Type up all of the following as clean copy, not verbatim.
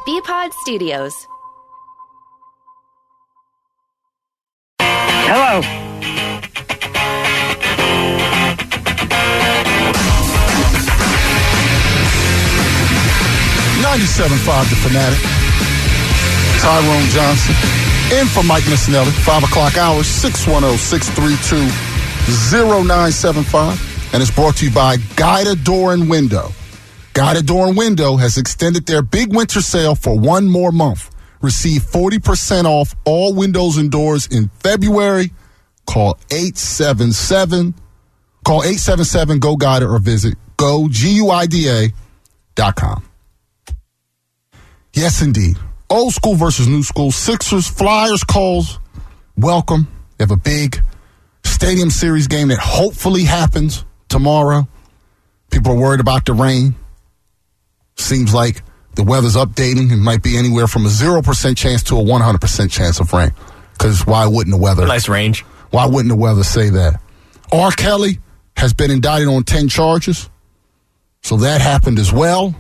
BPod Studios. Hello. .97.5 The Fanatic. Tyrone Johnson. In for Mike Missinelli. 5 o'clock hours. 610-632-0975. And it's brought to you by Guida Door and Window. Guida Door and Window has extended their big winter sale for one more month. Receive 40% off all windows and doors in February. Call 877-GO-GUIDA or visit GUIDA.com. Yes, indeed. Old school versus new school. Sixers, Flyers, calls. Welcome. They have a big Stadium Series game that hopefully happens tomorrow. People are worried about the rain. Seems like the weather's updating. It might be anywhere from a 0% chance to a 100% chance of rain. Because why wouldn't the weather? Nice range. Why wouldn't the weather say that? R. Kelly has been indicted on 10 charges. So that happened as well.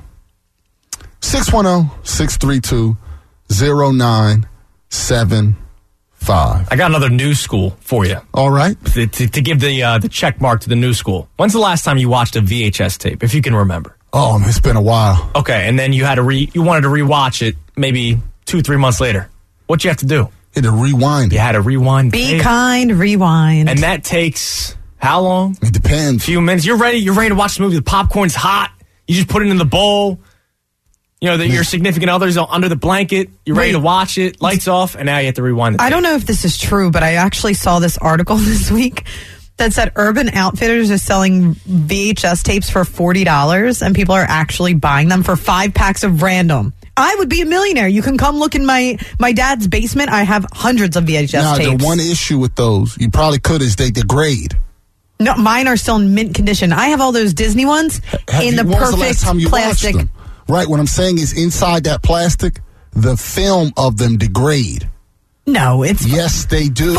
610-632-0975. I got another new school for you. All right. To give the check mark to the new school. When's the last time you watched a VHS tape, if you can remember? Oh, it's been a while. Okay, and then you wanted to rewatch it maybe 2-3 months later. What'd you have to do? You had to rewind it. You had to rewind. Be kind, rewind. And that takes how long? It depends. A few minutes. You're ready to watch the movie. The popcorn's hot. You just put it in the bowl. You know, your significant other's under the blanket. You're ready to watch it. Lights off, and now you have to rewind it. I don't know if this is true, but I actually saw this article this week that said Urban Outfitters is selling VHS tapes for $40, and people are actually buying them for 5 packs of random. I would be a millionaire. You can come look in my dad's basement. I have hundreds of VHS tapes. The one issue with those, you probably could, is they degrade. No, mine are still in mint condition. I have all those Disney ones in the perfect plastic. Right, what I'm saying is inside that plastic, the film of them degrade. No, it's... Yes, they do.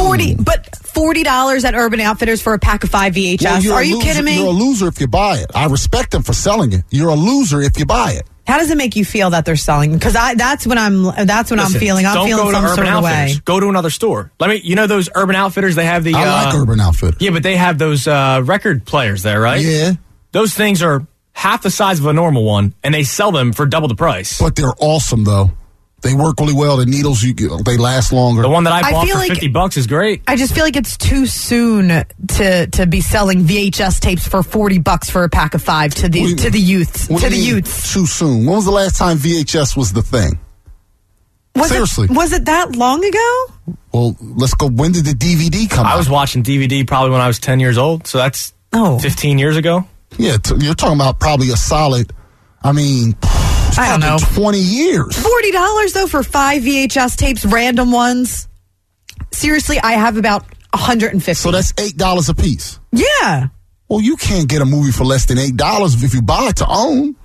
$40 at Urban Outfitters for a pack of 5 VHS. Well, are you kidding me? You're a loser if you buy it. I respect them for selling it. You're a loser if you buy it. How does it make you feel that they're selling? Because that's what I'm feeling. I'm feeling some sort of way. Go to another store. Those Urban Outfitters, they have the... I like Urban Outfitters. Yeah, but they have those record players there, right? Yeah. Those things are half the size of a normal one, and they sell them for double the price. But they're awesome, though. They work really well. The needles, they last longer. The one that I bought for $50 is great. I just feel like it's too soon to be selling VHS tapes for $40 for a pack of 5 to the youths. Too soon. When was the last time VHS was the thing? Seriously. Was it that long ago? Well, let's go. When did the DVD come out? I was watching DVD probably when I was 10 years old, so that's 15 years ago. Yeah, you're talking about probably a solid, I don't know, 20 years. $40 though for 5 VHS tapes, random ones. Seriously, I have about 150. So that's $8 a piece. Yeah. Well, you can't get a movie for less than $8 if you buy it to own.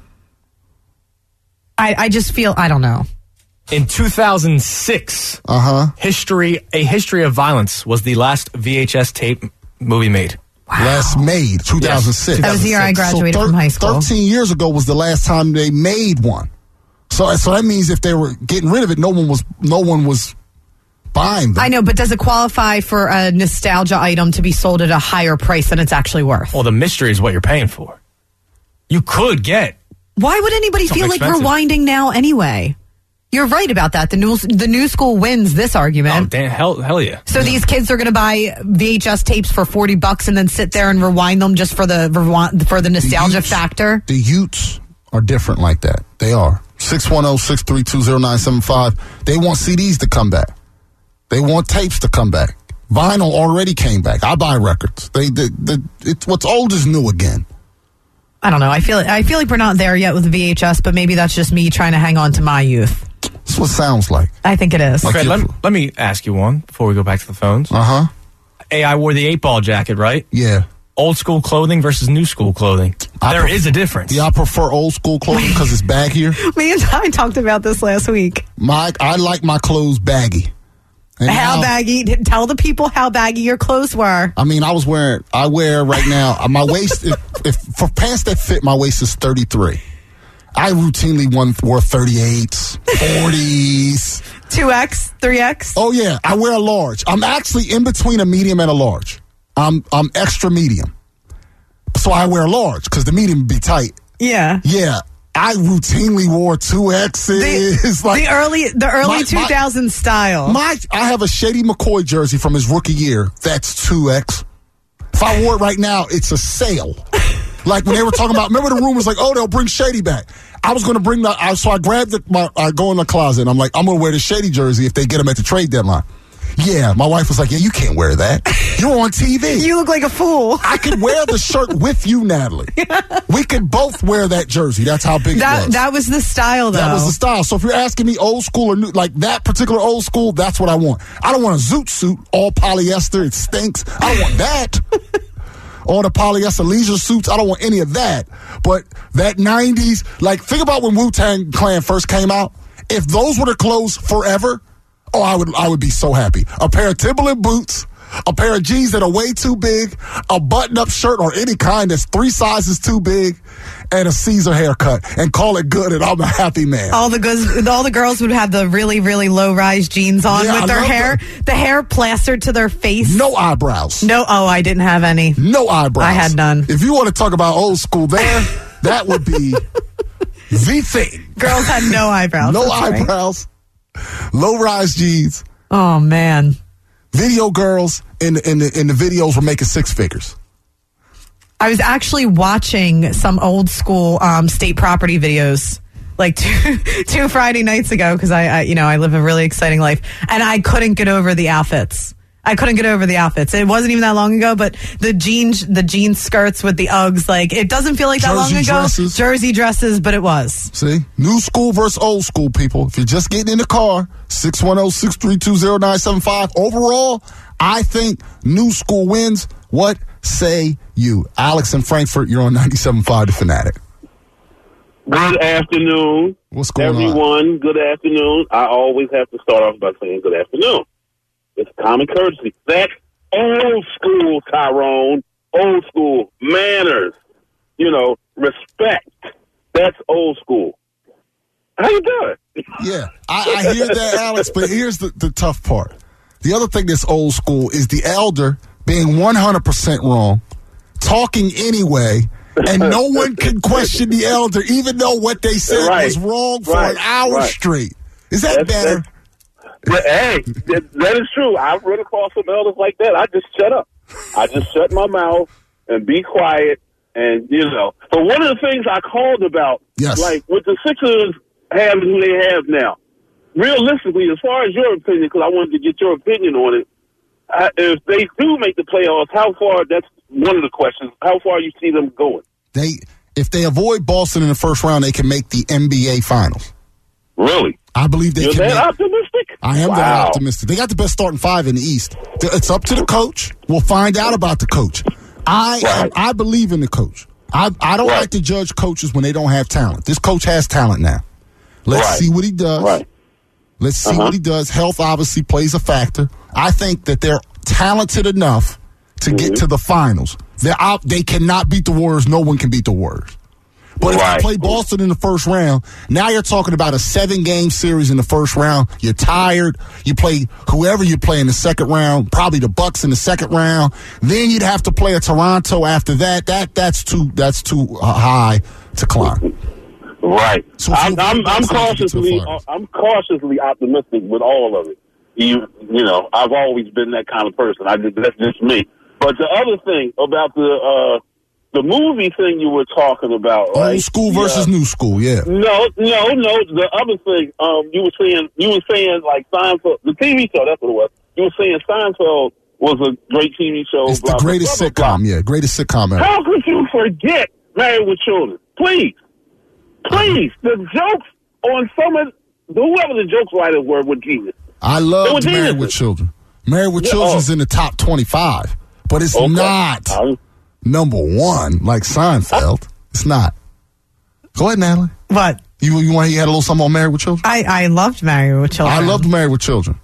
I just feel, I don't know. In 2006, A History of Violence was the last VHS tape movie made. Wow. Last made, 2006. Yes. That was the year I graduated from high school. 13 years ago was the last time they made one. So that means if they were getting rid of it, no one was buying them. I know, but does it qualify for a nostalgia item to be sold at a higher price than it's actually worth? Well, the mystery is what you're paying for. You could get... Why would anybody feel like rewinding now anyway? You're right about that. The new school wins this argument. Oh, damn, hell yeah. So these kids are going to buy VHS tapes for $40 and then sit there and rewind them just for the nostalgia factor? The Utes are different like that. They are. 610-632-0975. They want CDs to come back. They want tapes to come back. Vinyl already came back. I buy records. It's what's old is new again. I don't know. I feel like we're not there yet with the VHS, but maybe that's just me trying to hang on to my youth. That's what it sounds like. I think it is. Okay, let me ask you one before we go back to the phones. Hey, I wore the 8-ball jacket, right? Yeah. Old school clothing versus new school clothing. There is a difference. Yeah, I prefer old school clothing because it's baggier. Me and I talked about this last week. I like my clothes baggy. And how baggy? Tell the people how baggy your clothes were. I wear right now, my waist, if for pants that fit, my waist is 33. I routinely wore 38s, 40s. 2X, 3X? Oh, yeah. I wear a large. I'm actually in between a medium and a large. I'm extra medium. So I wear a large because the medium would be tight. Yeah. Yeah. I routinely wore 2Xs. The early 2000s style. I have a Shady McCoy jersey from his rookie year. That's 2X. If I wore it right now, it's a sale. Like when they were talking about, remember the rumors like, oh, they'll bring Shady back. I was going to bring so I grabbed I go in the closet and I'm like, I'm going to wear the Shady jersey if they get him at the trade deadline. Yeah, my wife was like, yeah, you can't wear that. You're on TV. You look like a fool. I could wear the shirt with you, Natalie. We could both wear that jersey. That's how big it was. That was the style, though. That was the style. So if you're asking me old school or new, like that particular old school, that's what I want. I don't want a zoot suit, all polyester. It stinks. I don't want that. All the polyester leisure suits. I don't want any of that. But that 90s, like think about when Wu-Tang Clan first came out. If those were the clothes forever, oh, I would be so happy. A pair of Timberland boots, a pair of jeans that are way too big, a button-up shirt or any kind that's 3 sizes too big, and a Caesar haircut, and call it good, and I'm a happy man. All the girls would have the really, really low-rise jeans on with their hair, the hair plastered to their face. No eyebrows. No, I didn't have any. No eyebrows. I had none. If you want to talk about old school there, that would be the thing. Girls had no eyebrows. No eyebrows. Right. Low-rise jeans. Oh, man. Video girls in the videos were making 6 figures. I was actually watching some old school state property videos like two Friday nights ago because I live a really exciting life and I couldn't get over the outfits. It wasn't even that long ago, but the jean skirts with the Uggs, like it doesn't feel like that long ago. Jersey dresses, but it was. See, new school versus old school, people. If you're just getting in the car, 610-632-0975. Overall, I think new school wins. What say you? Alex in Frankfurt, you're on 97.5 The Fanatic. Good afternoon. What's going on? Everyone, good afternoon. I always have to start off by saying good afternoon. It's common courtesy. That's old school, Tyrone. Old school. Manners. Respect. That's old school. How you doing? Yeah, I hear that, Alex, but here's the tough part. The other thing that's old school is the elder being 100% wrong, talking anyway, and no one can question the elder, even though what they said was wrong for an hour straight. Is that better? Hey, that is true. I've run across some elders like that. I just shut up. I just shut my mouth and be quiet. And, But one of the things I called about, like with the Sixers having who they have now, realistically, as far as your opinion, because I wanted to get your opinion on it, if they do make the playoffs, how far, that's one of the questions, how far you see them going? If they avoid Boston in the first round, they can make the NBA Finals. Really? I believe they can. You're that optimistic? I am that optimistic. They got the best starting 5 in the East. It's up to the coach. We'll find out about the coach. I believe in the coach. I don't like to judge coaches when they don't have talent. This coach has talent now. Let's see what he does. Right. Let's see what he does. Health obviously plays a factor. I think that they're talented enough to get to the finals. They cannot beat the Warriors. No one can beat the Warriors. But if you play Boston in the first round, now you're talking about a 7-game series in the first round. You're tired. You play whoever you play in the second round, probably the Bucks in the second round. Then you'd have to play a Toronto after that. That's too high to climb. Right. So I'm cautiously optimistic with all of it. I've always been that kind of person. That's just me. But the other thing about the movie thing you were talking about, old school versus new school, yeah. No. The other thing, you were saying like Seinfeld, the TV show. That's what it was. You were saying Seinfeld was a great TV show. It's the greatest sitcom, yeah, greatest sitcom ever. How could you forget Married with Children? Please, the jokes on some of whoever the jokes writers were genius. I love Married with Children. Married with Children's in the top 25, but it's not number 1 like Seinfeld. It's not. Go ahead, Natalie. What? You had a little something on Married with Children? I loved Married with Children. I loved Married with Children.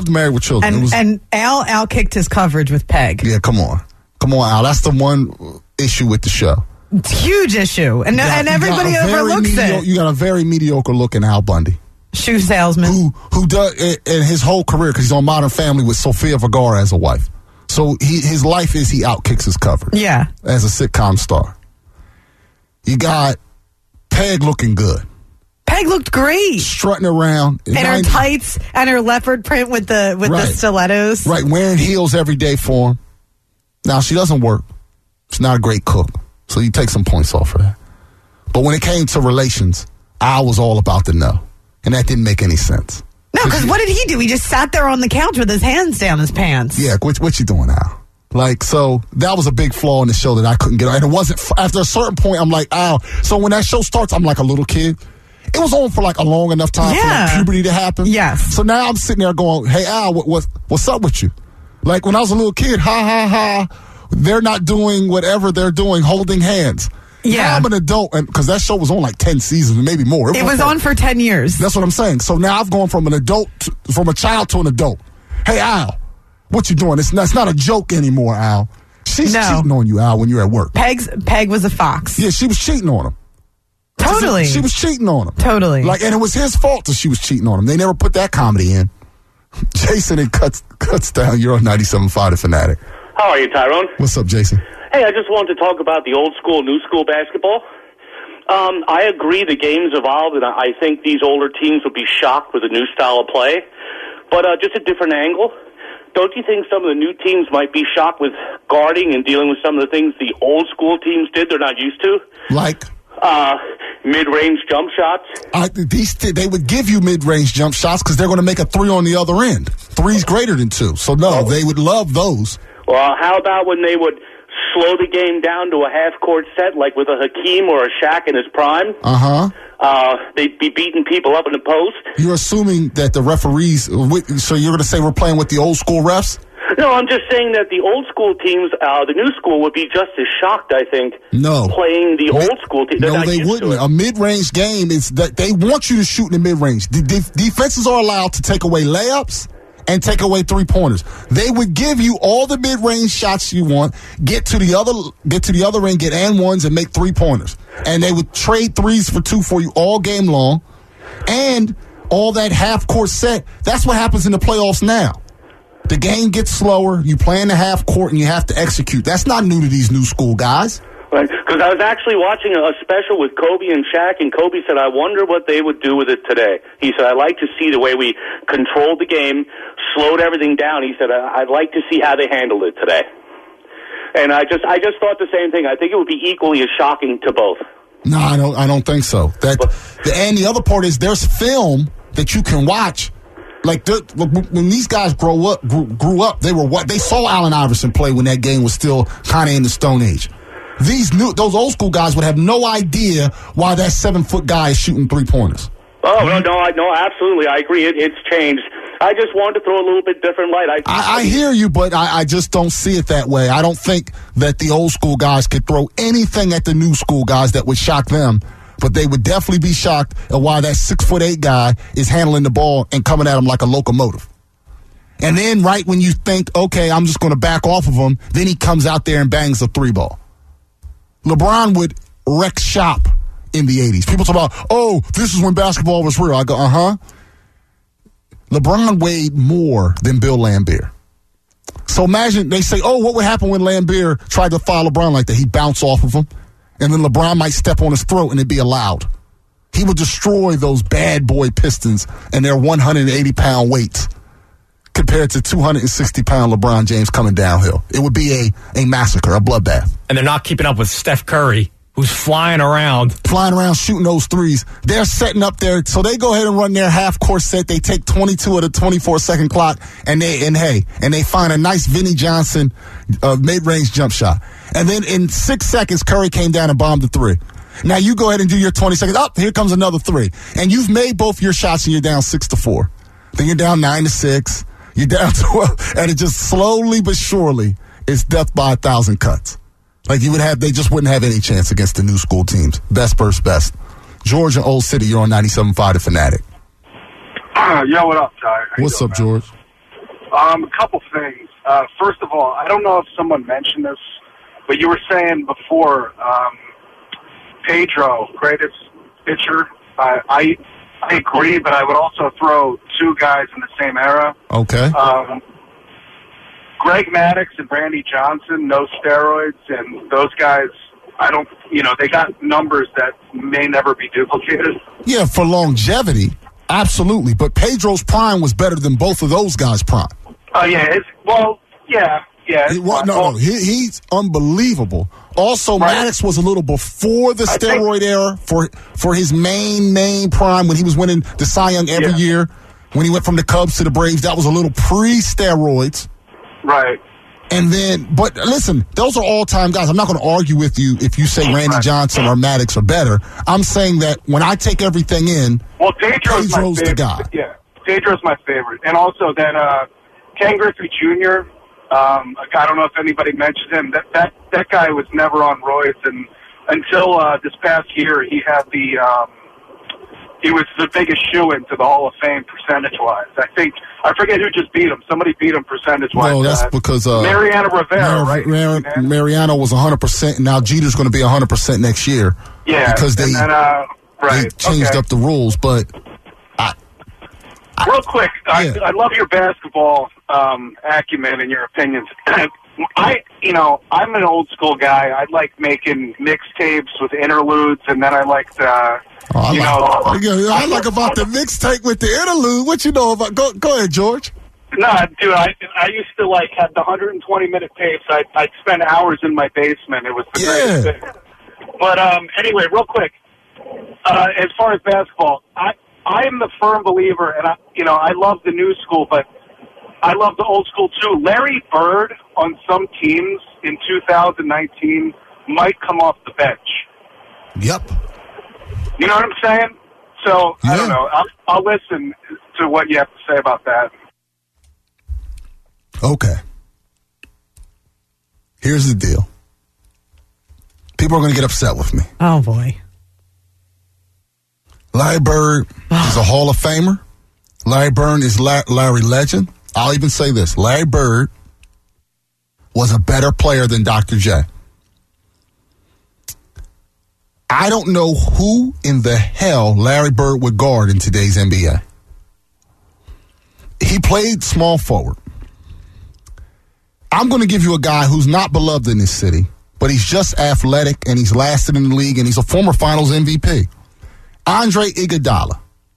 And Al kicked his coverage with Peg. Yeah, come on, Al. That's the one issue with the show. Huge issue, and everybody overlooks it. You got a very mediocre looking Al Bundy. Shoe salesman. Who does in his whole career, because he's on Modern Family with Sofia Vergara as a wife. So his life is he outkicks his coverage. Yeah. As a sitcom star. You got Peg looking good. Peg looked great. Strutting around. And her tights and her leopard print with the stilettos. Right, wearing heels every day for him. Now, she doesn't work. She's not a great cook. So you take some points off for that. But when it came to relations, Al was all about the no. And that didn't make any sense. No, because what did he do? He just sat there on the couch with his hands down his pants. Yeah, what you doing, Al? Like, so that was a big flaw in the show that I couldn't get on. And it wasn't, after a certain point, I'm like, Al. So when that show starts, I'm like a little kid. It was on for like a long enough time for like puberty to happen. Yes. So now I'm sitting there going, hey, Al, what's up with you? Like when I was a little kid, ha. They're not doing whatever they're doing, holding hands. Yeah. Now I'm an adult, and because that show was on like 10 seasons, maybe more. It was on for 10 years. That's what I'm saying. So now I've gone from from a child to an adult. Hey, Al, what you doing? It's not a joke anymore, Al. She's cheating on you, Al, when you're at work. Peg was a fox. Yeah, she was cheating on him. Totally. She was cheating on him. Totally. Like, and it was his fault that she was cheating on him. They never put that comedy in. Jason and cuts down. You're on 97.5 The Fanatic. How are you, Tyrone? What's up, Jason? Hey, I just wanted to talk about the old school, new school basketball. I agree the game's evolved, and I think these older teams would be shocked with a new style of play. But just a different angle. Don't you think some of the new teams might be shocked with guarding and dealing with some of the things the old school teams did they're not used to? Like? Mid-range jump shots. They would give you mid-range jump shots because they're going to make a three on the other end. Three's greater than two. So, no, they would love those. Well, how about when they would slow the game down to a half-court set, like with a Hakeem or a Shaq in his prime? They'd be beating people up in the post. You're assuming that the referees, so you're going to say we're playing with the old school refs? No, I'm just saying that the old school teams, the new school would be just as shocked, I think, playing the old school team. No, they wouldn't. A mid-range game is that they want you to shoot in the mid-range. The defenses are allowed to take away layups and take away three-pointers. They would give you all the mid-range shots you want, get to the other end, get and ones, and make three-pointers. And they would trade threes for two for you all game long. And all that half-court set, that's what happens in the playoffs now. The game gets slower, you play in the half-court, and you have to execute. That's not new to these new school guys. Right, because I was actually watching a special with Kobe and Shaq, and Kobe said, I wonder what they would do with it today. He said, I like to see the way we controlled the game, slowed everything down. He said, I'd like to see how they handled it today. And I just thought the same thing. I think it would be equally as shocking to both. No, I don't think so. And the other part is there's film that you can watch. Like when these guys grew up, they saw Allen Iverson play when that game was still kind of in the Stone Age. Those old school guys would have no idea why that 7-foot guy is shooting three-pointers. Oh, no, absolutely. I agree. It's changed. I just wanted to throw a little bit different light. I hear you, but I just don't see it that way. I don't think that the old school guys could throw anything at the new school guys that would shock them. But they would definitely be shocked at why that 6'8" guy is handling the ball and coming at him like a locomotive. And then right when you think, okay, I'm just going to back off of him, then he comes out there and bangs a three ball. LeBron would wreck shop in the 80s. People talk about, this is when basketball was real. I go, LeBron weighed more than Bill Laimbeer. So imagine they say, what would happen when Laimbeer tried to foul LeBron like that? He'd bounce off of him. And then LeBron might step on his throat and it'd be allowed. He would destroy those bad boy Pistons and their 180-pound weights compared to 260-pound LeBron James coming downhill. It would be a massacre, a bloodbath. And they're not keeping up with Steph Curry, who's flying around shooting those threes. They're setting up there, so they go ahead and run their half-court set. They take 22 of the 24-second clock, and they find a nice Vinnie Johnson mid-range jump shot. And then in 6 seconds, Curry came down and bombed the three. Now you go ahead and do your 20 seconds. Here comes another three. And you've made both your shots and you're down 6-4. Then you're down 9-6. You're down 12. And it just slowly but surely is death by 1,000 cuts. Like they just wouldn't have any chance against the new school teams. Best versus best. George and Old City, you're on 97.5 The Fanatic. Yo, what up, Ty? What's up, George? A couple things. First of all, I don't know if someone mentioned this, but you were saying before Pedro, greatest pitcher. I agree, but I would also throw two guys in the same era. Okay. Greg Maddux and Randy Johnson, no steroids, and those guys, they got numbers that may never be duplicated. Yeah, for longevity, absolutely. But Pedro's prime was better than both of those guys' prime. Oh, yeah. He's unbelievable. Also, right. Maddux was a little before the steroid era for his main prime when he was winning the Cy Young every year. When he went from the Cubs to the Braves, that was a little pre-steroids. Right. And then, but listen, those are all-time guys. I'm not going to argue with you if you say Randy Johnson or Maddux are better. I'm saying that when I take everything in, Pedro's the guy. Yeah, Pedro's my favorite. And also that Ken Griffey Jr., I don't know if anybody mentioned him. That guy was never on roids, and until this past year, he had he was the biggest shoe-in to the Hall of Fame percentage-wise. I forget who just beat him. Somebody beat him percentage-wise. No, that's because Mariano Rivera, right? Mariano was 100%, and now Jeter's going to be 100% next year. Yeah, because they changed up the rules. But real quick, I love your basketball acumen and your opinions. I'm an old school guy. I like making mixtapes with interludes, and then I like I like about the mixtape with the interlude. What you know about? Go ahead, George. No, dude, I used to have the 120-minute tapes. I'd spend hours in my basement. It was the greatest thing. But anyway, real quick, as far as basketball, I am the firm believer, and I love the new school, but I love the old school too. Larry Bird on some teams in 2019 might come off the bench. Yep. You know what I'm saying? So, I don't know. I'll listen to what you have to say about that. Okay. Here's the deal. People are going to get upset with me. Oh, boy. Larry Bird is a Hall of Famer. Larry Bird is Larry Legend. I'll even say this. Larry Bird was a better player than Dr. J. I don't know who in the hell Larry Bird would guard in today's NBA. He played small forward. I'm going to give you a guy who's not beloved in this city, but he's just athletic and he's lasted in the league and he's a former Finals MVP. Andre Iguodala.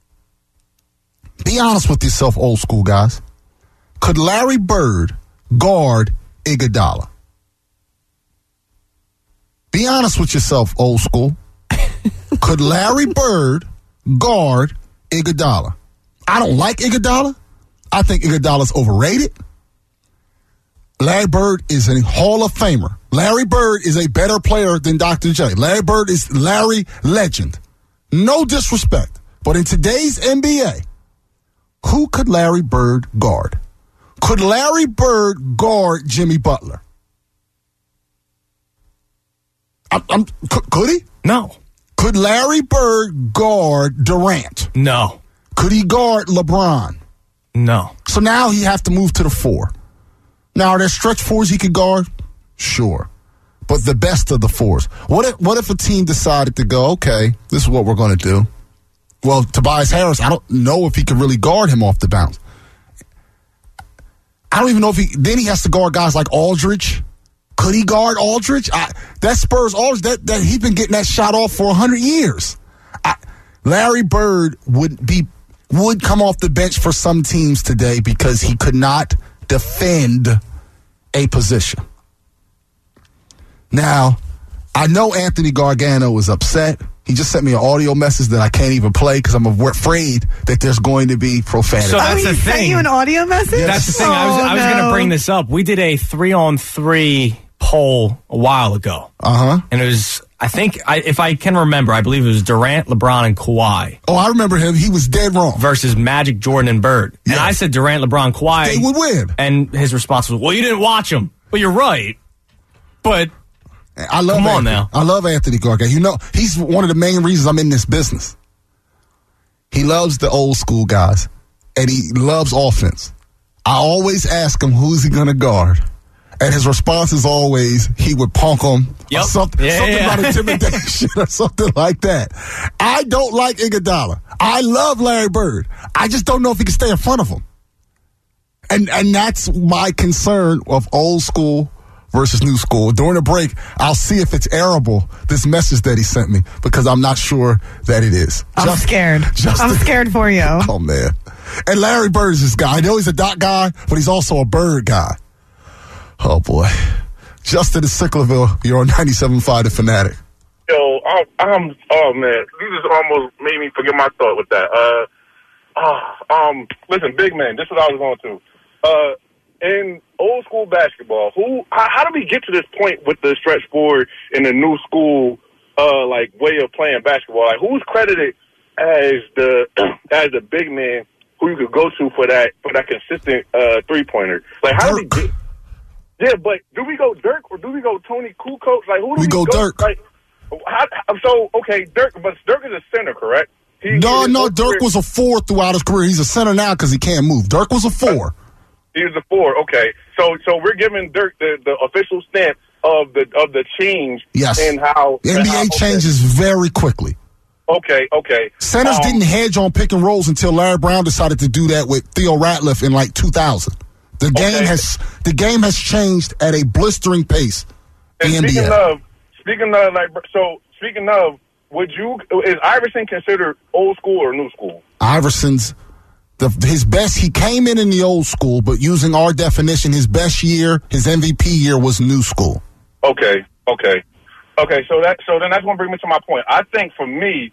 Be honest with yourself, old school guys. Could Larry Bird guard Iguodala? Be honest with yourself, old school. Could Larry Bird guard Iguodala? I don't like Iguodala. I think Iguodala's overrated. Larry Bird is a Hall of Famer. Larry Bird is a better player than Dr. J. Larry Bird is Larry Legend. No disrespect. But in today's NBA, who could Larry Bird guard? Could Larry Bird guard Jimmy Butler? Could he? No. Could Larry Bird guard Durant? No. Could he guard LeBron? No. So now he have to move to the 4. Now, are there stretch 4s he could guard? Sure. But the best of the 4s. What if a team decided to go, okay, this is what we're going to do? Well, Tobias Harris, I don't know if he could really guard him off the bounce. I don't even know if then he has to guard guys like Aldridge. Could he guard Aldridge? That Spurs Aldridge, that he's been getting that shot off for 100 years. Larry Bird would come off the bench for some teams today because he could not defend a position. Now, I know Anthony Gargano is upset. He just sent me an audio message that I can't even play because I'm afraid that there's going to be profanity. So that's the thing. Sent you an audio message? That's the thing. I was going to bring this up. We did a 3-on-3 poll a while ago. And it was, I think, if I can remember, I believe it was Durant, LeBron, and Kawhi. Oh, I remember him. He was dead wrong. Versus Magic, Jordan, and Bird. Yeah. And I said Durant, LeBron, Kawhi. They would win. And his response was, well, you didn't watch them. Well, you're right. But come on now. I love Anthony Gargano. You know, he's one of the main reasons I'm in this business. He loves the old school guys, and he loves offense. I always ask him, who's he going to guard? And his response is always he would punk him or something about intimidation or something like that. I don't like Iguodala. I love Larry Bird. I just don't know if he can stay in front of him. And that's my concern of old school versus new school. During the break, I'll see if it's airable, this message that he sent me, because I'm not sure that it is. I'm scared. I'm scared for you. Oh, man. And Larry Bird is this guy. I know he's a dot guy, but he's also a bird guy. Oh, boy. Justin in Sicklerville, you're on 97.5 The Fanatic. Yo, oh, man. You just almost made me forget my thought with that. Listen, big man, this is what I was going to. In old school basketball, how do we get to this point with the stretch forward in the new school, way of playing basketball? Like, who's credited as the big man who you could go to for that consistent 3-pointer? Like, how do we get? Yeah, but do we go Dirk or do we go Tony Kukoc? Like, who do we go? Dirk. Like, Dirk, but Dirk is a center, correct? No, Dirk was a 4 throughout his career. He's a center now because he can't move. Dirk was a 4. He was a 4. Okay, so we're giving Dirk the official stamp of the change. Yes. In how the NBA changes very quickly. Okay. Centers didn't hedge on pick and rolls until Larry Brown decided to do that with Theo Ratliff in 2000. The game has changed at a blistering pace. And speaking of, is Iverson considered old school or new school? Iverson's his best. He came in the old school, but using our definition, his best year, his MVP year, was new school. Okay. So then that's going to bring me to my point. I think for me,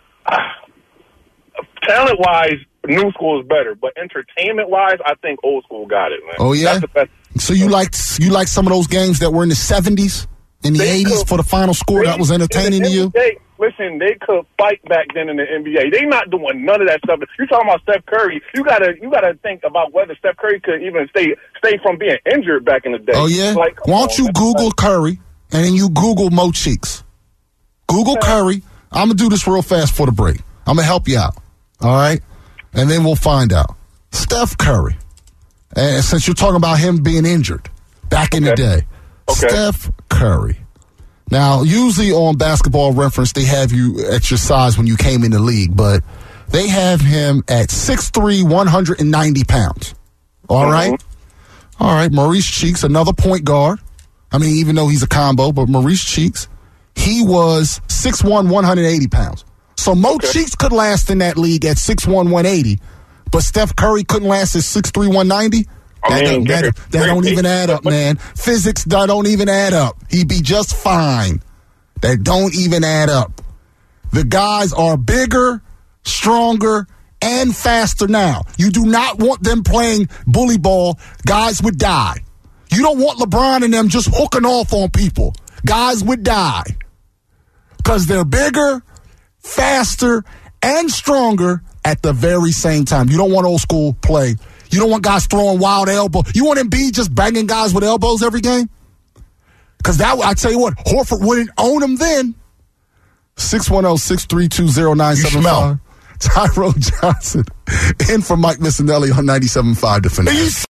talent wise, new school is better, but entertainment wise, I think old school got it, man. Oh yeah. So you like some of those games that were in the 70s, in the 80s for the final score that was entertaining to you? Listen, they could fight back then in the NBA. They not doing none of that stuff. You talking about Steph Curry? You gotta think about whether Steph Curry could even stay from being injured back in the day. Oh yeah. Why don't you Google Curry and then you Google Mo Cheeks? Google Curry. I'm gonna do this real fast for the break. I'm gonna help you out. All right, and then we'll find out. Steph Curry. And since you're talking about him being injured back in the day, Steph Curry. Now, usually on Basketball Reference, they have you at your size when you came in the league, but they have him at 6'3", 190 pounds. All right? All right, Maurice Cheeks, another point guard. I mean, even though he's a combo, but Maurice Cheeks, he was 6'1", 180 pounds. So Mo Cheeks could last in that league at 6'1", 180, but Steph Curry couldn't last at 6'3", 190? That don't even add up, man. Physics don't even add up. He'd be just fine. That don't even add up. The guys are bigger, stronger, and faster now. You do not want them playing bully ball. Guys would die. You don't want LeBron and them just hooking off on people. Guys would die. Because they're bigger, faster, and stronger at the very same time. You don't want old school play. You don't want guys throwing wild elbows. You want Embiid just banging guys with elbows every game? Because I tell you what, Horford wouldn't own him then. 610-632-0975. Tyrone Johnson in for Mike Missinelli on 97.5 The Fanatic.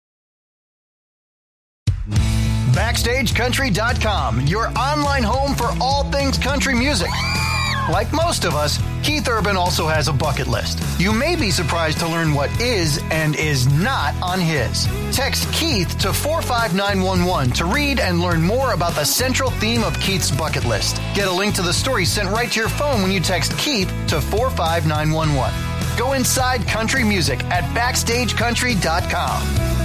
BackstageCountry.com, your online home for all things country music. Like most of us, Keith Urban also has a bucket list. You may be surprised to learn what is and is not on his. Text Keith to 45911 to read and learn more about the central theme of Keith's bucket list. Get a link to the story sent right to your phone when you text Keith to 45911. Go inside country music at BackstageCountry.com.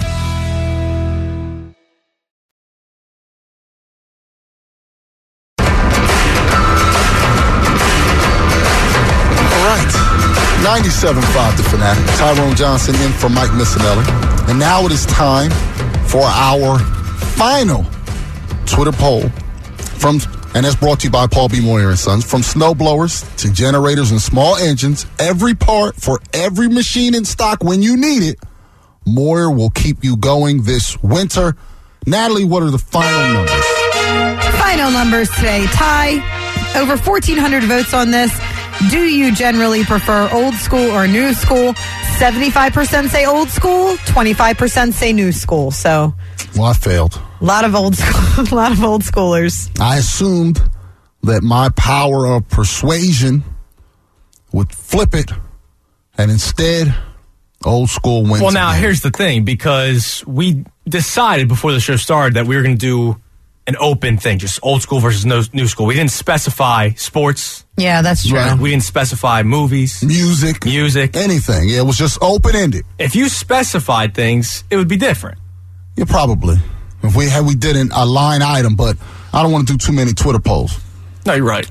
All right, 97.5 The Fanatic. Tyrone Johnson in for Mike Missinelli. And now it is time for our final Twitter poll. And that's brought to you by Paul B. Moyer and Sons. From snowblowers to generators and small engines, every part for every machine in stock when you need it, Moyer will keep you going this winter. Natalie, what are the final numbers? Final numbers today. Ty, over 1,400 votes on this. Do you generally prefer old school or new school? 75% say old school, 25% say new school. So Well, I failed. A lot of old schoolers. I assumed that my power of persuasion would flip it, and instead, old school wins. Well, now, again. here's the thing, because we decided before the show started that we were going to do an open thing, just old school versus new school. We didn't specify sports. Yeah, that's true. Right. We didn't specify movies. Music. Anything. Yeah, it was just open-ended. If you specified things, it would be different. Yeah, probably. If we did a line item, but I don't want to do too many Twitter polls. No, you're right.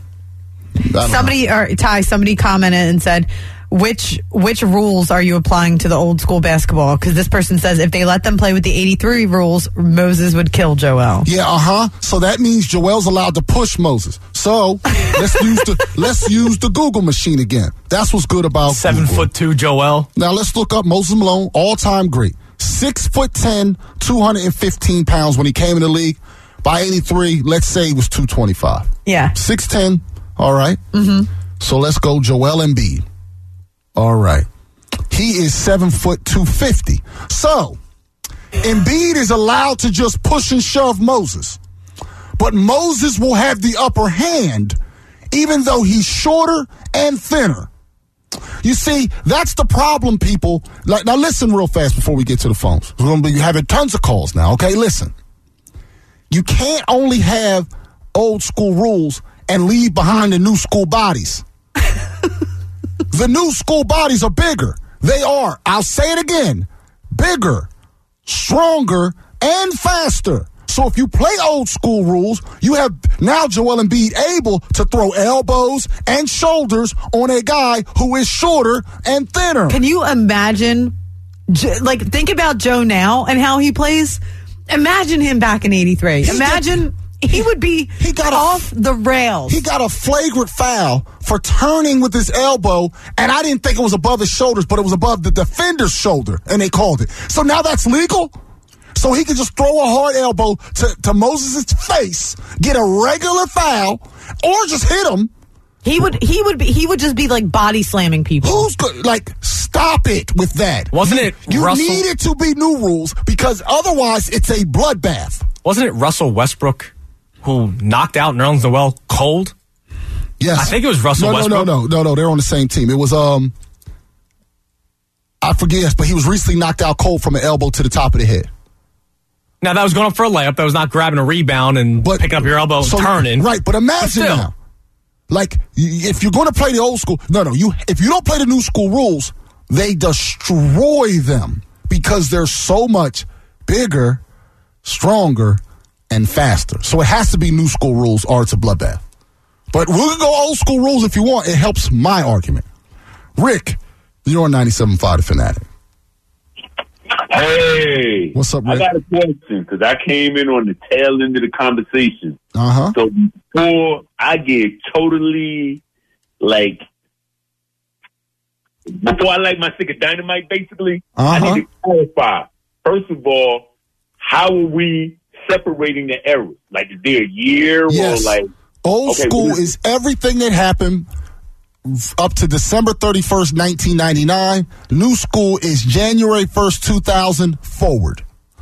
Somebody commented and said, which rules are you applying to the old school basketball? Because this person says if they let them play with the 83 rules, Moses would kill Joel. Yeah, So that means Joel's allowed to push Moses. So let's use the Google machine again. That's what's good about 7'2" Joel. Now let's look up Moses Malone, all-time great. 6'10", 215 pounds when he came in the league. By 83, let's say he was 225. Yeah. 6'10", all right. Mm-hmm. So let's go Joel Embiid. All right. He is 7 foot 250. So Embiid is allowed to just push and shove Moses. But Moses will have the upper hand, even though he's shorter and thinner. You see, that's the problem, people. Now listen real fast before we get to the phones. We're going to be having tons of calls now, okay? Listen. You can't only have old school rules and leave behind the new school bodies. The new school bodies are bigger. They are, I'll say it again, bigger, stronger, and faster. So if you play old school rules, you have now Joel Embiid able to throw elbows and shoulders on a guy who is shorter and thinner. Can you imagine, think about Joe now and how he plays? Imagine him back in 83. Imagine... He would be off the rails. He got a flagrant foul for turning with his elbow, and I didn't think it was above his shoulders, but it was above the defender's shoulder, and they called it. So now that's legal? So he could just throw a hard elbow to Moses' face, get a regular foul, or just hit him. He would just be like body slamming people. Who's good? Stop it with that. Wasn't it Russell? You need it to be new rules because otherwise it's a bloodbath. Wasn't it Russell Westbrook who knocked out Nerlens Noel cold? Yes. I think it was Russell Westbrook. No. They're on the same team. It was, I forget, but he was recently knocked out cold from an elbow to the top of the head. Now, that was going up for a layup. That was not grabbing a rebound and picking up your elbow and turning. Right, but imagine now. If you're going to play the old school, if you don't play the new school rules, they destroy them because they're so much bigger, stronger, and faster. So it has to be new school rules or it's a bloodbath. But we're going to go old school rules if you want. It helps my argument. Rick, you're on 97.5 The Fanatic. Hey. What's up, Rick? I got a question because I came in on the tail end of the conversation. Uh-huh. So before I get totally, before I light my stick of dynamite, basically, I need to clarify. First of all, how are we separating the errors? Is there a year yes. or Old school is everything that happened up to December 31st, 1999. New school is January 1st, 2000 forward.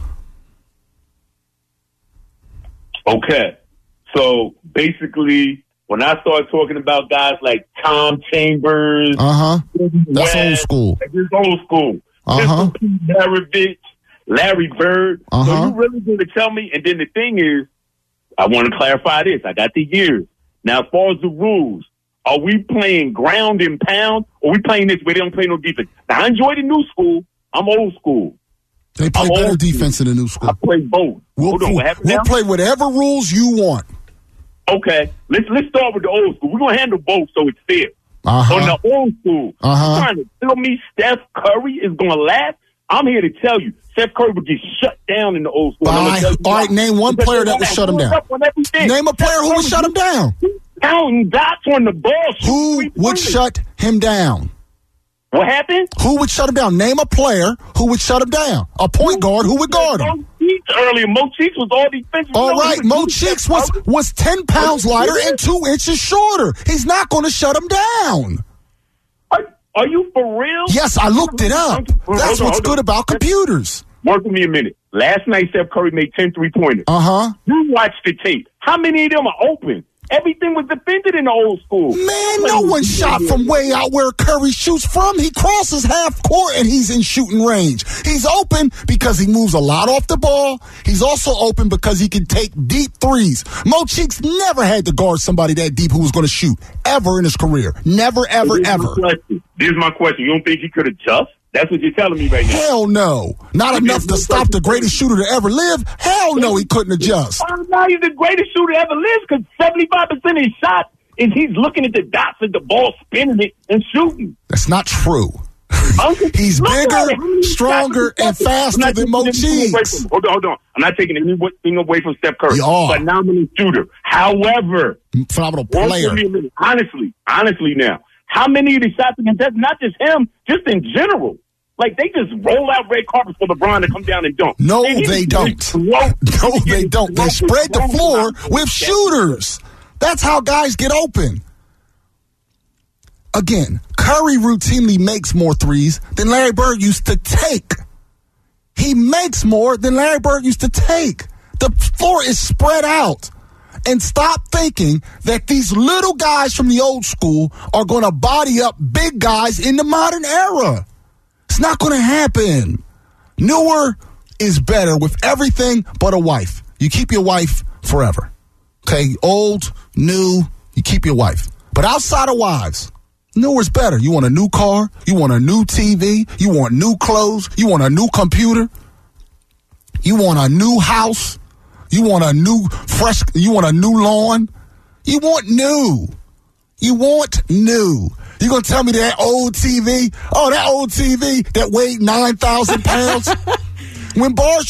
Okay. So basically, when I start talking about guys like Tom Chambers, that's old school. It's old school. Pete Maravich, Larry Bird. So you really going to tell me? And then the thing is, I want to clarify this. I got the years. Now, as far as the rules, are we playing ground and pound, or are we playing this where they don't play no defense? Now, I enjoy the new school. I'm old school. They play better defense in the new school. I play both. We'll play whatever rules you want. Okay, let's start with the old school. We're going to handle both so it's fair. On the old school, you're trying to tell me Steph Curry is going to last? I'm here to tell you, Steph Curry would get shut down in the old school. All right, name one player that would shut him down. Name a player who would shut him down. Counting dots on the ball. Who would shut him down? What happened? Who would shut him down? Name a player who would shut him down. A point guard who would guard him. Earlier, Mo Cheeks was all defensive. All right, Mo Cheeks was 10 pounds lighter and 2 inches shorter. He's not going to shut him down. Are you for real? Yes, I looked it up. That's what's good about computers. Work with me a minute. Last night, Steph Curry made 10 3-pointers. Uh-huh. You watched the tape. How many of them are open? Everything was defended in the old school. Man, no one shot from way out where Curry shoots from. He crosses half court and he's in shooting range. He's open because he moves a lot off the ball. He's also open because he can take deep threes. Mo Cheeks never had to guard somebody that deep who was going to shoot ever in his career. Never, ever, ever. Here's my question. You don't think he could adjust? That's what you're telling me right now. Hell no. Not enough to stop the greatest shooter to ever live. Hell no, he couldn't adjust. Now he's the greatest shooter to ever live because 75% of his shots is he's looking at the dots of the ball, spinning it, and shooting. That's not true. He's bigger, stronger, and faster than Mo Cheeks. Hold on. I'm not taking anything away from Steph Curry. Phenomenal shooter. However, phenomenal player. Honestly now, how many of these shots against that, not just him, just in general? Like, they just roll out red carpets for LeBron to come down and dunk. No, they don't. No, they don't. They spread the floor with shooters. That's how guys get open. Again, Curry routinely makes more threes than Larry Bird used to take. He makes more than Larry Bird used to take. The floor is spread out. And stop thinking that these little guys from the old school are going to body up big guys in the modern era. It's not going to happen. Newer is better with everything but a wife. You keep your wife forever. Okay? Old, new, you keep your wife. But outside of wives, newer's better. You want a new car? You want a new TV? You want new clothes? You want a new computer? You want a new house? You want a new you want a new lawn? You want new. You want new. You gonna tell me that old TV? Oh, that old TV that weighed 9,000 pounds? When bars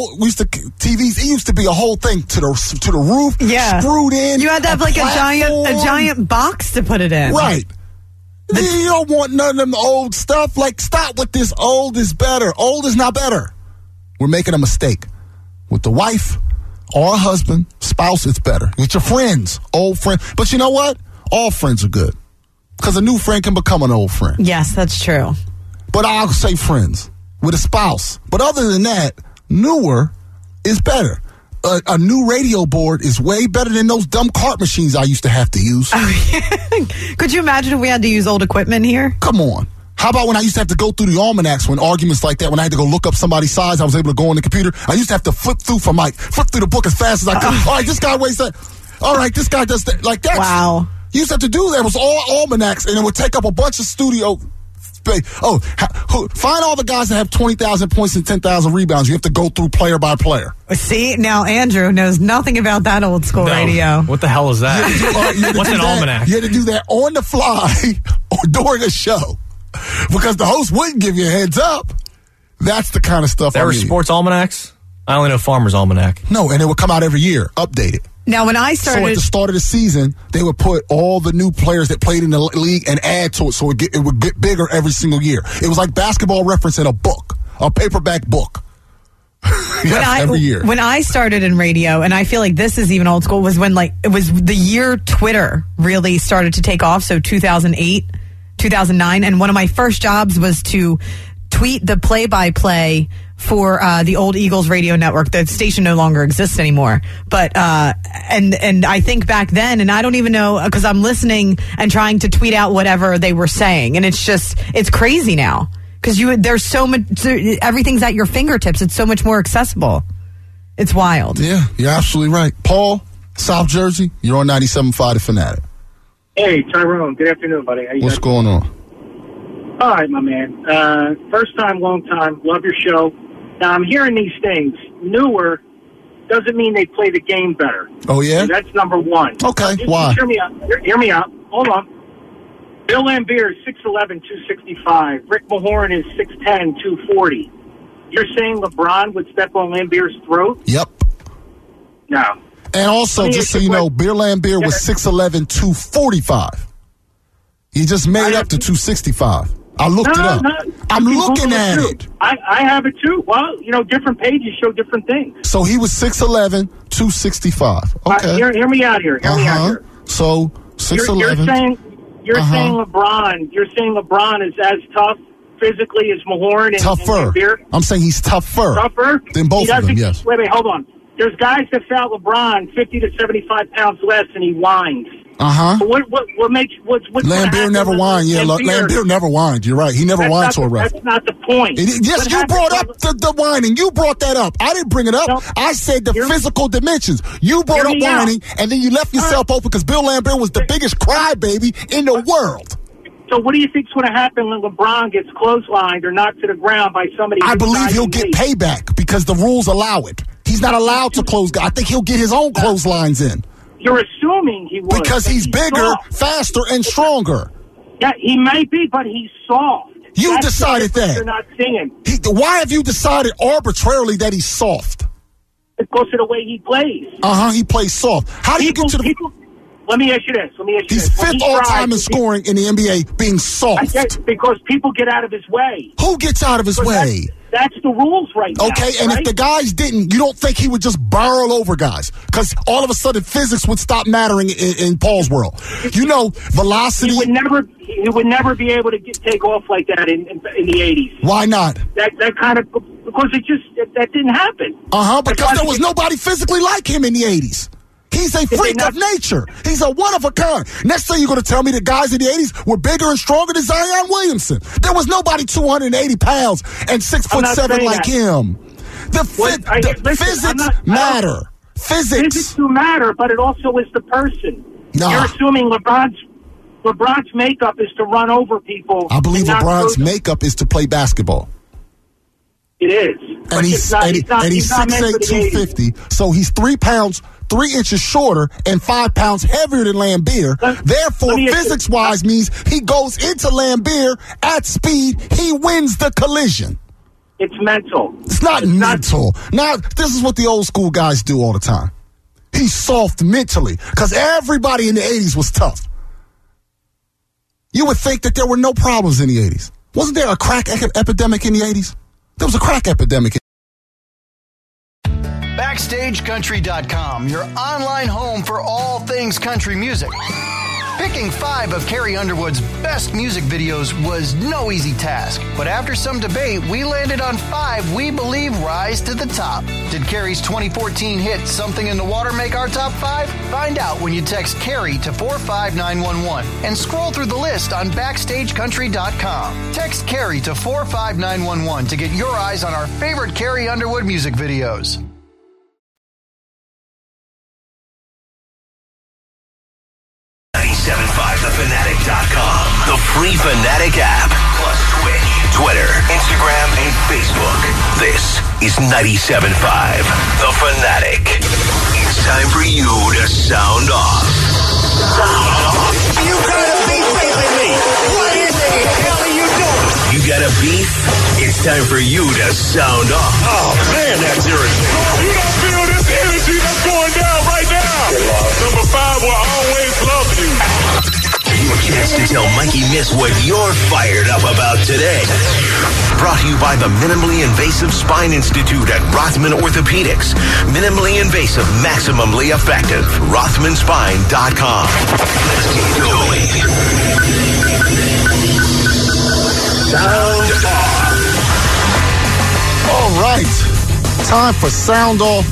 TVs, it used to be a whole thing to the roof, screwed in. You had to have like a giant box to put it in. Right. You don't want none of them old stuff. Like, stop with this old is better. Old is not better. We're making a mistake. With the wife or a husband, spouse, it's better. With your friends, old friends. But you know what? All friends are good. Because a new friend can become an old friend. Yes, that's true. But I'll say friends with a spouse. But other than that, newer is better. A new radio board is way better than those dumb cart machines I used to have to use. Oh, yeah. Could you imagine if we had to use old equipment here? Come on. How about when I used to have to go through the almanacs when arguments like that, when I had to go look up somebody's size, I was able to go on the computer. I used to have to flip through the book as fast as I could. All right, this guy weighs that. All right, this guy does that. Like that. Wow. You used to have to do that. It was all almanacs, and it would take up a bunch of studio space. Find all the guys that have 20,000 points and 10,000 rebounds. You have to go through player by player. See, now Andrew knows nothing about that old school radio. What the hell is that? What's an almanac? You had to do that on the fly or during a show because the host wouldn't give you a heads up. That's the kind of stuff There were sports almanacs? I only know Farmer's Almanac. No, and it would come out every year, updated. Now, when I started... So at the start of the season, they would put all the new players that played in the league and add to it so it would get bigger every single year. It was like Basketball Reference in a book, a paperback book. Every year. When I started in radio, and I feel like this is even old school, was when it was the year Twitter really started to take off, so 2008, 2009, and one of my first jobs was to tweet the play-by-play for the old Eagles radio network. The station no longer exists anymore. But and I think back then, and I don't even know, because I'm listening and trying to tweet out whatever they were saying, and it's crazy now because there's so much, everything's at your fingertips. It's so much more accessible. It's wild. Yeah, you're absolutely right. Paul, South Jersey, you're on 97.5 The Fanatic. Hey, Tyrone. Good afternoon, buddy. How you What's doing? going on? All right, my man. First time, long time. Love your show. Now, I'm hearing these things. Newer doesn't mean they play the game better. Oh, yeah? So that's number one. Okay, why? Hear me out. Hear me out. Hold on. Bill Laimbeer is 6'11", 265. Rick Mahorn is 6'10", 240. You're saying LeBron would step on Laimbeer's throat? Yep. No. And also, just so you know, Bill Laimbeer was 6'11", 245. He just made up to 265. I looked it up. I'm looking at it. I have it too. Well, different pages show different things. So he was 6'11", 265. Okay. Hear me out here. Hear me out here. So 6'11". You're saying LeBron. You're saying LeBron is as tough physically as Mahorn and Lambier? I'm saying he's tougher. Tougher? Than both of them, yes. Wait, hold on. There's guys that foul LeBron 50 to 75 pounds less, and he whines. Uh-huh. What makes what's Lambier never whined. Yeah, Lambier never whined. You're right. He never whined to a ref. That's not the point. Yes, you brought up the whining. You brought that up. I didn't bring it up. No, I said the physical dimensions. You brought up whining, and then you left yourself open because Bill Lambier was the biggest crybaby in the world. So what do you think's going to happen when LeBron gets clotheslined or knocked to the ground by somebody? I believe he'll get payback because the rules allow it. He's not allowed to close. I think he'll get his own clotheslines in. You're assuming he would. Because he's bigger, faster, and stronger. Yeah, he may be, but he's soft. You decided that. You're not seeing. Why have you decided arbitrarily that he's soft? Because of the way he plays. He plays soft. How do you get to the... Let me ask you this. He's fifth all-time in scoring in the NBA being soft. Because people get out of his way. Who gets out of his way? That's the rules right now. Okay, and if the guys didn't, you don't think he would just barrel over guys? Because all of a sudden physics would stop mattering in Paul's world. You know, velocity... He would never be able to take off like that in the 80s. Why not? That kind of... Because that didn't happen. Because there was nobody physically like him in the 80s. He's a freak of nature. He's a one-of-a-kind. Next thing you're going to tell me the guys in the 80s were bigger and stronger than Zion Williamson. There was nobody 280 pounds and 6'7" like him. Physics matter. Physics do matter, but it also is the person. You're assuming LeBron's makeup is to run over people. I believe LeBron's makeup is to play basketball. It is. And he's 6'8", 250, so he's 3 pounds, 3 inches shorter and 5 pounds heavier than Lambier. Therefore, physics-wise means he goes into Lambier at speed, he wins the collision. It's mental. It's not mental. Now, this is what the old school guys do all the time. He's soft mentally because everybody in the 80s was tough. You would think that there were no problems in the 80s. Wasn't there a crack epidemic in the 80s? There was a crack epidemic. BackstageCountry.com, your online home for all things country music. Picking 5 of Carrie Underwood's best music videos was no easy task, but after some debate, we landed on 5 we believe rise to the top. Did Carrie's 2014 hit Something in the Water make our top 5? Find out when you text Carrie to 45911 and scroll through the list on BackstageCountry.com. Text Carrie to 45911 to get your eyes on our favorite Carrie Underwood music videos. 97.5thefanatic.com. The free Fanatic app. Plus Twitch, Twitter, Instagram, and Facebook. This is 97.5 The Fanatic. It's time for you to sound off. You got a beef with me. What in the hell are you doing? You got a beef? It's time for you to sound off. Oh, man, that's irritating. You don't feel this energy that's going down right now. Number 5 will always love you. Your chance to tell Mikey Miss what you're fired up about today. Brought to you by the Minimally Invasive Spine Institute at Rothman Orthopedics. Minimally invasive, maximally effective. RothmanSpine.com. Let's get going. Sound off. All right. Time for Sound Off.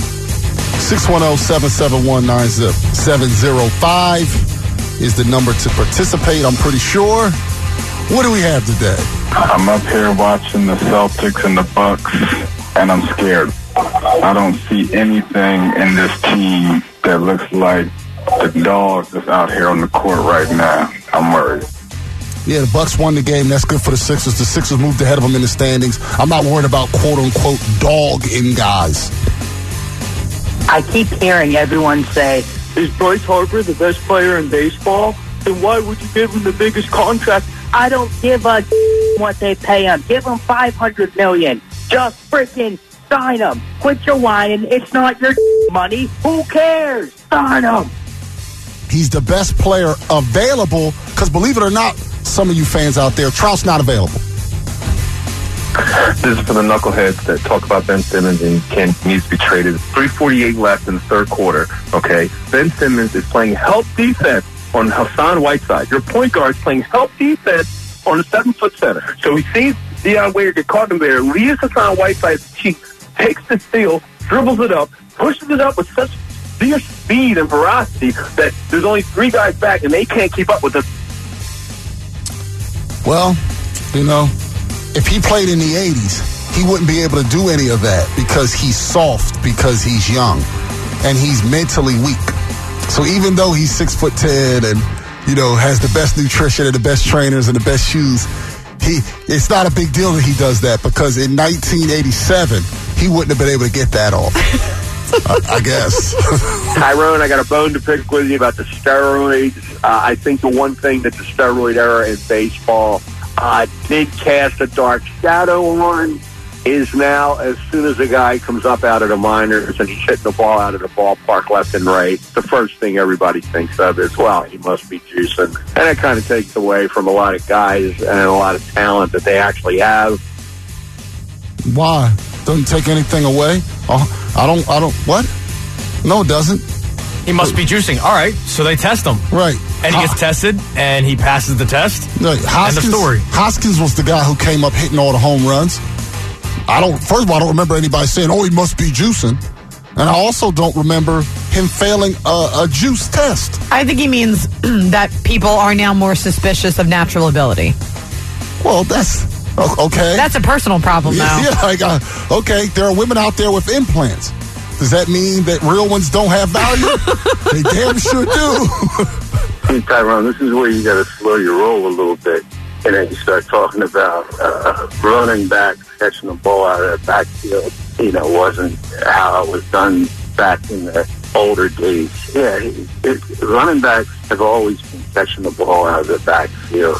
610-771-9705 is the number to participate, I'm pretty sure. What do we have today? I'm up here watching the Celtics and the Bucks, and I'm scared. I don't see anything in this team that looks like the dog that's out here on the court right now. I'm worried. Yeah, the Bucks won the game. That's good for the Sixers. The Sixers moved ahead of them in the standings. I'm not worried about quote-unquote dog-in guys. I keep hearing everyone say, is Bryce Harper the best player in baseball? Then why would you give him the biggest contract? I don't give a what they pay him. Give him $500 million. Just freaking sign him. Quit your whining. It's not your money. Who cares? Sign him. He's the best player available because, believe it or not, some of you fans out there, Trout's not available. This is for the knuckleheads that talk about Ben Simmons and needs to be traded. 3:48 left in the third quarter, okay? Ben Simmons is playing help defense on Hassan Whiteside. Your point guard is playing help defense on the 7-foot center. So he sees Deion Waiters get caught in there, leaves Hassan Whiteside's cheek, takes the steal, dribbles it up, pushes it up with such fierce speed and ferocity that there's only 3 guys back and they can't keep up with him. Well, if he played in the 80s, he wouldn't be able to do any of that because he's soft, because he's young, and he's mentally weak. So even though he's 6'10" and, has the best nutrition and the best trainers and the best shoes, it's not a big deal that he does that because in 1987, he wouldn't have been able to get that off. I guess. Tyrone, I got a bone to pick with you about the steroids. I think the one thing that the steroid era in baseball did cast a dark shadow on is now, as soon as a guy comes up out of the minors and he's hitting the ball out of the ballpark left and right, the first thing everybody thinks of is, well, he must be juicing. And it kind of takes away from a lot of guys and a lot of talent that they actually have. Why? Doesn't take anything away? I don't, what? No, it doesn't. He must be juicing. All right, so they test him. Right. And he gets tested, and he passes the test. No, end of story. Hoskins was the guy who came up hitting all the home runs. First of all, I don't remember anybody saying, he must be juicing. And I also don't remember him failing a juice test. I think he means that people are now more suspicious of natural ability. Well, that's okay. That's a personal problem now. Yeah, okay, there are women out there with implants. Does that mean that real ones don't have value? They damn sure do. Hey, Tyrone, this is where you got to slow your roll a little bit. And then you start talking about running back, catching the ball out of the backfield. Wasn't how it was done back in the older days. Yeah, running backs have always been catching the ball out of the backfield.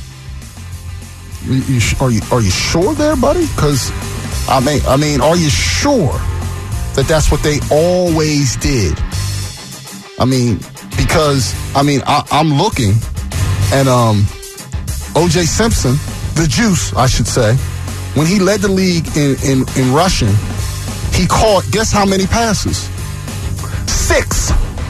Are you sure there, buddy? Because I mean, are you sure that that's what they always did? I mean, because I'm looking and O.J. Simpson, the Juice, I should say, when he led the league in rushing, he caught, guess how many passes? 6.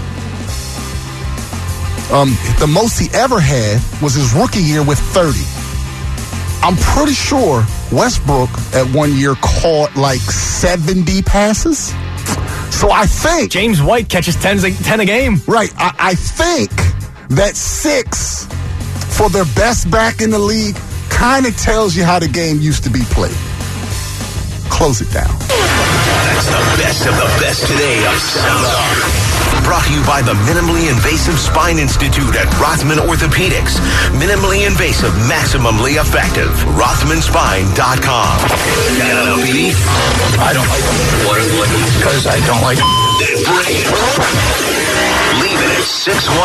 The most he ever had was his rookie year with 30. I'm pretty sure Westbrook at one year caught like 70 passes. So I think James White catches 10 a game. Right. I think that 6 for their best back in the league kind of tells you how the game used to be played. Close it down. That's the best of the best today of Sound Off. Brought to you by the Minimally Invasive Spine Institute at Rothman Orthopedics. Minimally invasive, maximally effective. RothmanSpine.com. Got a beef? I don't like them. What? Because I don't like them. Leave it at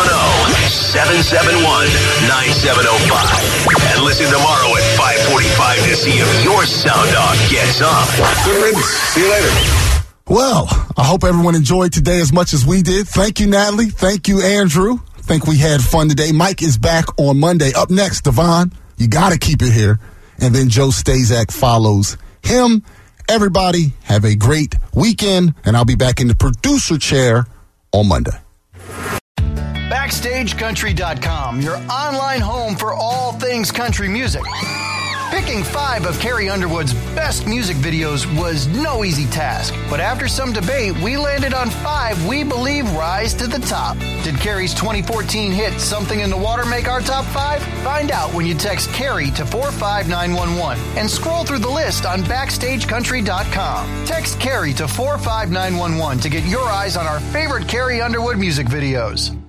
610-771-9705. And listen tomorrow at 5:45 to see if your sound dog gets up. Good riddance. See you later. Well, I hope everyone enjoyed today as much as we did. Thank you, Natalie. Thank you, Andrew. I think we had fun today. Mike is back on Monday. Up next, Devon. You got to keep it here. And then Joe Stazak follows him. Everybody, have a great weekend. And I'll be back in the producer chair on Monday. BackstageCountry.com, your online home for all things country music. Picking 5 of Carrie Underwood's best music videos was no easy task, but after some debate, we landed on 5 we believe rise to the top. Did Carrie's 2014 hit Something in the Water make our top 5? Find out when you text Carrie to 45911 and scroll through the list on BackstageCountry.com. Text Carrie to 45911 to get your eyes on our favorite Carrie Underwood music videos.